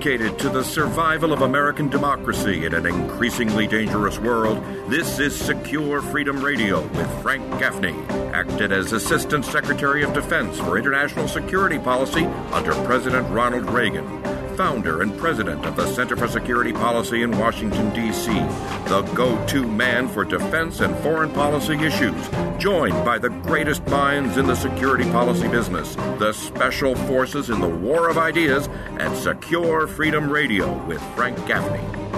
Dedicated to the survival of American democracy in an increasingly dangerous world, this is Secure Freedom Radio with Frank Gaffney, acted as Assistant Secretary of Defense for International Security Policy under President Ronald Reagan. Founder and president of the Center for Security Policy in Washington, D.C., the go-to man for defense and foreign policy issues, joined by the greatest minds in the security policy business, the special forces in the war of ideas, and Secure Freedom Radio with Frank Gaffney.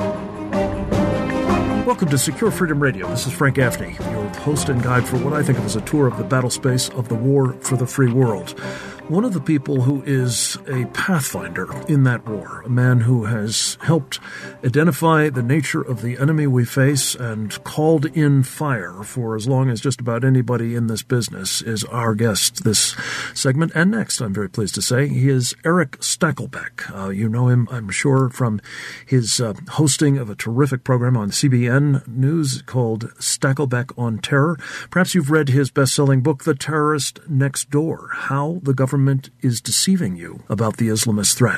Welcome to Secure Freedom Radio. This is Frank Gaffney, your host and guide for what I think of as a tour of the battle space of the war for the free world. One of the people who is a pathfinder in that war, a man who has helped identify the nature of the enemy we face and called in fire for as long as just about anybody in this business, is our guest this segment and next, I'm very pleased to say. He is Eric Stakelbeck. You know him, I'm sure, from his hosting of a terrific program on CBN News called Stakelbeck on Terror. Perhaps you've read his best-selling book, The Terrorist Next Door, How the Government is Deceiving You About the Islamist Threat.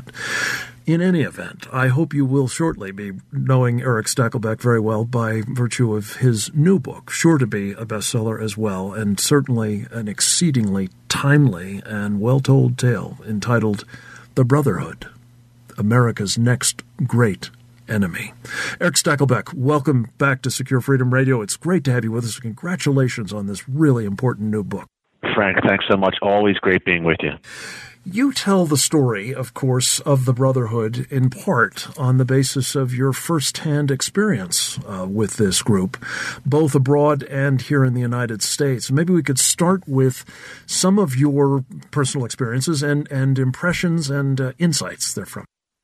In any event, I hope you will shortly be knowing Eric Stakelbeck very well by virtue of his new book, sure to be a bestseller as well, and certainly an exceedingly timely and well-told tale entitled The Brotherhood, America's Next Great Enemy. Eric Stakelbeck, welcome back to Secure Freedom Radio. It's great to have you with us. Congratulations on this really important new book. Frank, thanks so much. Always great being with you. You tell the story, of course, of the Brotherhood in part on the basis of your firsthand experience with this group, both abroad and here in the United States. Maybe we could start with some of your personal experiences and impressions and insights therefrom.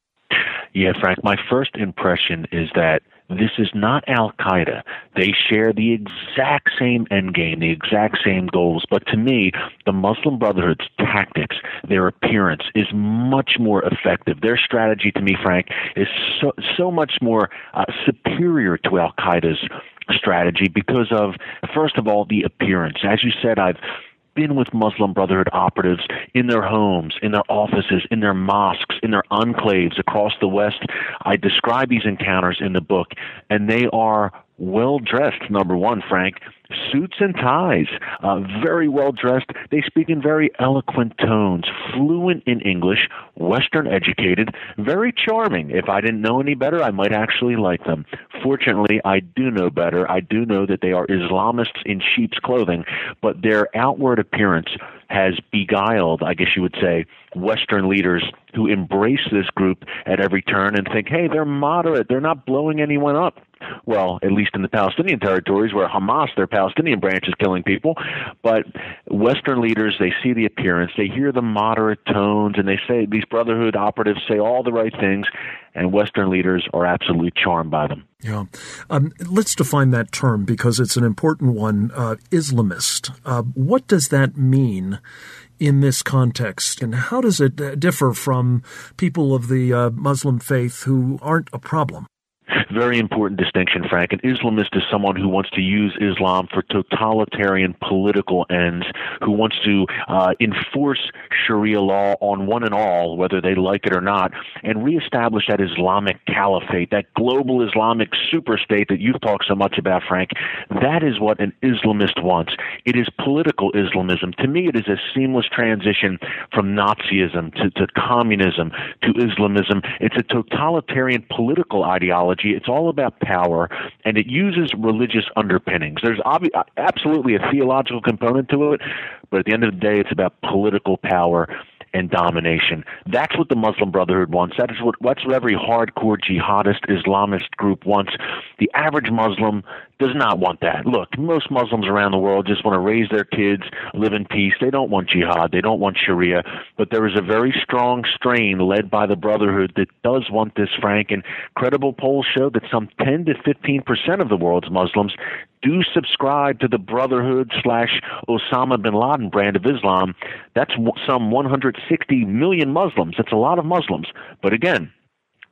Yeah, Frank, my first impression is that this is not Al-Qaeda. They share the exact same endgame, the exact same goals. But to me, the Muslim Brotherhood's tactics, their appearance is much more effective. Their strategy to me, Frank, is so much more superior to Al-Qaeda's strategy because of, first of all, the appearance. As you said, I've been with Muslim Brotherhood operatives in their homes, in their offices, in their mosques, in their enclaves across the West. I describe these encounters in the book, and they are well-dressed, number one, Frank. Suits and ties, very well-dressed. They speak in very eloquent tones, fluent in English, Western-educated, very charming. If I didn't know any better, I might actually like them. Fortunately, I do know better. I do know that they are Islamists in sheep's clothing, but their outward appearance has beguiled, I guess you would say, Western leaders who embrace this group at every turn and think, hey, they're moderate, they're not blowing anyone up. Well, at least in the Palestinian territories where Hamas, their Palestinian branch, is killing people. But Western leaders, they see the appearance, they hear the moderate tones, and they say, these Brotherhood operatives say all the right things, and Western leaders are absolutely charmed by them. Yeah. Let's define that term because it's an important one, Islamist. What does that mean in this context, and how does it differ from people of the Muslim faith who aren't a problem? Very important distinction, Frank. An Islamist is someone who wants to use Islam for totalitarian political ends, who wants to enforce Sharia law on one and all, whether they like it or not, and reestablish that Islamic caliphate, that global Islamic superstate that you've talked so much about, Frank. That is what an Islamist wants. It is political Islamism. To me, it is a seamless transition from Nazism to communism to Islamism. It's a totalitarian political ideology. It's all about power, and it uses religious underpinnings. There's absolutely a theological component to it, but at the end of the day, it's about political power and domination. That's what the Muslim Brotherhood wants. That's what every hardcore jihadist Islamist group wants. The average Muslim does not want that. Look, most Muslims around the world just want to raise their kids, live in peace. They don't want jihad. They don't want Sharia. But there is a very strong strain led by the Brotherhood that does want this, Frank. And credible polls show that some 10 to 15% of the world's Muslims do subscribe to the Brotherhood / Osama bin Laden brand of Islam. That's some 160 million Muslims. That's a lot of Muslims. But again,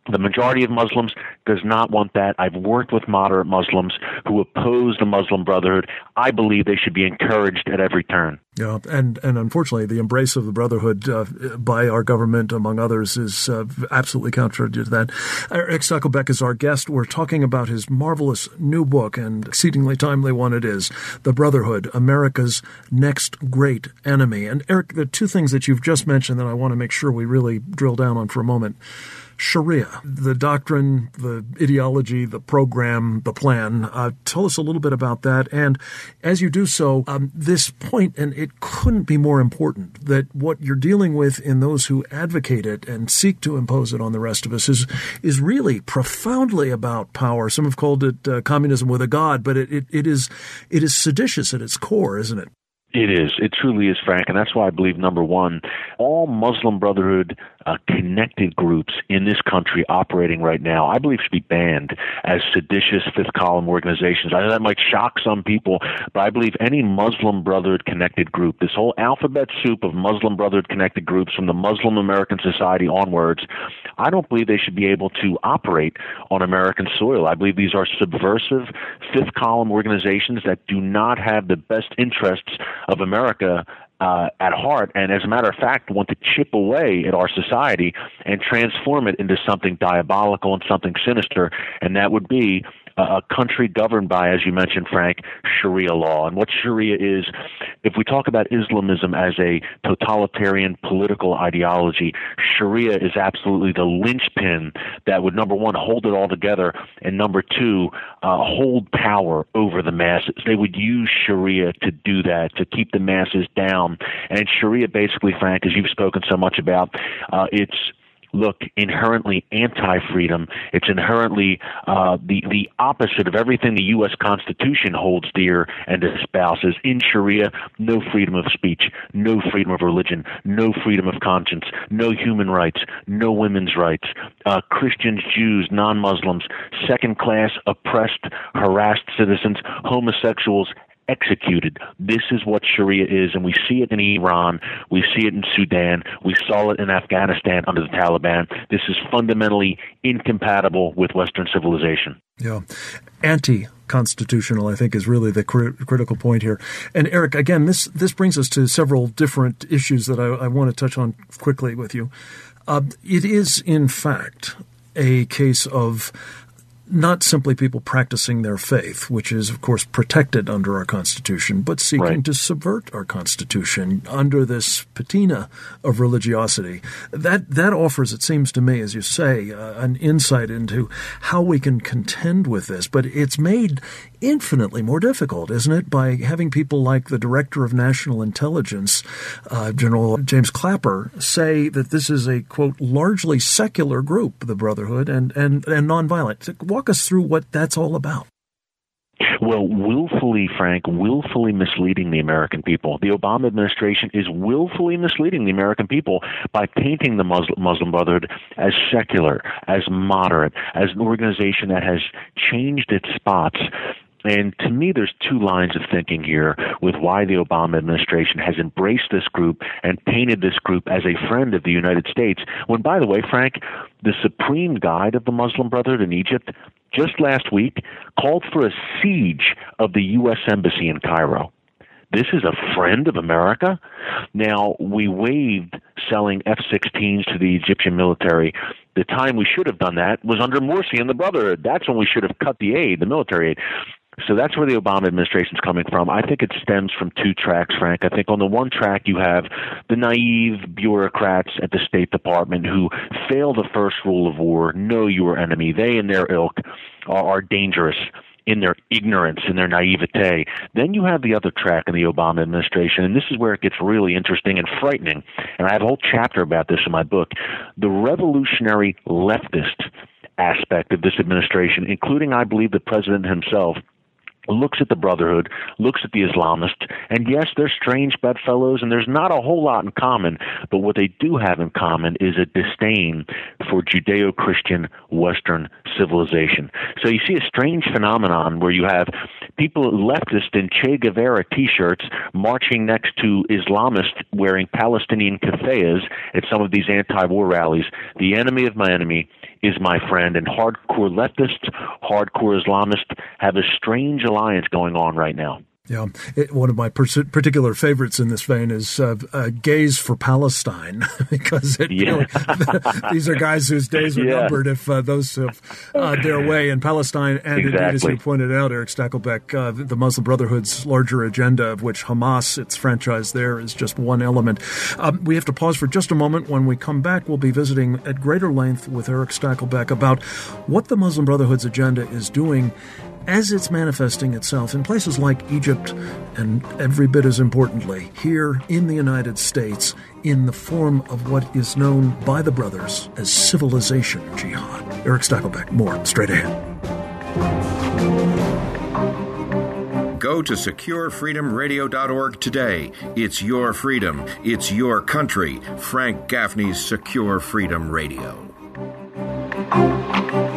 The majority of Muslims does not want that. I've worked with moderate Muslims who oppose the Muslim Brotherhood. I believe they should be encouraged at every turn. Yeah, and unfortunately, the embrace of the Brotherhood by our government, among others, is absolutely contrary to that. Eric Stakelbeck is our guest. We're talking about his marvelous new book, and exceedingly timely one it is, The Brotherhood, America's Next Great Enemy. And Eric, the two things that you've just mentioned that I want to make sure we really drill down on for a moment. Sharia, the doctrine, the ideology, the program, the plan. Tell us a little bit about that. And as you do so, this point, and it couldn't be more important, that what you're dealing with in those who advocate it and seek to impose it on the rest of us is really profoundly about power. Some have called it communism with a god, but it is seditious at its core, isn't it? It is. It truly is, Frank, and that's why I believe, number one, all Muslim Brotherhood connected groups in this country operating right now, I believe should be banned as seditious fifth column organizations. I know that might shock some people, but I believe any Muslim Brotherhood connected group, this whole alphabet soup of Muslim Brotherhood connected groups from the Muslim American Society onwards, I don't believe they should be able to operate on American soil. I believe these are subversive fifth column organizations that do not have the best interests of America at heart, and as a matter of fact, want to chip away at our society and transform it into something diabolical and something sinister, and that would be a country governed by, as you mentioned, Frank, Sharia law. And what Sharia is, if we talk about Islamism as a totalitarian political ideology, Sharia is absolutely the linchpin that would, number one, hold it all together, and number two, hold power over the masses. They would use Sharia to do that, to keep the masses down. And Sharia basically, Frank, as you've spoken so much about, it's inherently anti-freedom. It's inherently the opposite of everything the U.S. Constitution holds dear and espouses. In Sharia, no freedom of speech, no freedom of religion, no freedom of conscience, no human rights, no women's rights. Christians, Jews, non-Muslims, second-class, oppressed, harassed citizens, homosexuals, executed. This is what Sharia is, and we see it in Iran, we see it in Sudan, we saw it in Afghanistan under the Taliban. This is fundamentally incompatible with Western civilization. Yeah. Anti-constitutional, I think, is really the critical point here. And Eric, again, this brings us to several different issues that I want to touch on quickly with you. It is, in fact, a case of not simply people practicing their faith, which is, of course, protected under our Constitution, but seeking to subvert our Constitution under this patina of religiosity. That offers, it seems to me, as you say, an insight into how we can contend with this. But it's made infinitely more difficult, isn't it, by having people like the Director of National Intelligence, General James Clapper, say that this is a, quote, largely secular group, the Brotherhood, and nonviolent. Walk us through what that's all about. Well, willfully misleading the American people. The Obama administration is willfully misleading the American people by painting the Muslim Brotherhood as secular, as moderate, as an organization that has changed its spots. And to me, there's two lines of thinking here with why the Obama administration has embraced this group and painted this group as a friend of the United States, when, by the way, Frank, the supreme guide of the Muslim Brotherhood in Egypt just last week called for a siege of the U.S. Embassy in Cairo. This is a friend of America? Now, we waived selling F-16s to the Egyptian military. The time we should have done that was under Morsi and the Brotherhood. That's when we should have cut the aid, the military aid. So that's where the Obama administration is coming from. I think it stems from two tracks, Frank. I think on the one track you have the naive bureaucrats at the State Department who fail the first rule of war, know your enemy. They and their ilk are dangerous in their ignorance, in their naivete. Then you have the other track in the Obama administration, and this is where it gets really interesting and frightening. And I have a whole chapter about this in my book. The revolutionary leftist aspect of this administration, including, I believe, the president himself, looks at the Brotherhood, looks at the Islamists, and yes, they're strange bedfellows, and there's not a whole lot in common, but what they do have in common is a disdain for Judeo-Christian Western civilization. So you see a strange phenomenon where you have people, leftists in Che Guevara T-shirts, marching next to Islamists wearing Palestinian keffiyehs at some of these anti-war rallies. The enemy of my enemy is my friend, and hardcore leftists, hardcore Islamists have a strange alliance going on right now. Yeah, one of my particular favorites in this vein is Gays for Palestine, because these are guys whose days are numbered if those have their way in Palestine. And indeed, as you pointed out, Eric Stakelbeck, the Muslim Brotherhood's larger agenda, of which Hamas, its franchise there, is just one element. We have to pause for just a moment. When we come back, we'll be visiting at greater length with Eric Stakelbeck about what the Muslim Brotherhood's agenda is doing as it's manifesting itself in places like Egypt, and every bit as importantly, here in the United States, in the form of what is known by the brothers as civilization jihad. Eric Stakelbeck, more straight ahead. Go to SecureFreedomRadio.org today. It's your freedom. It's your country. Frank Gaffney's Secure Freedom Radio.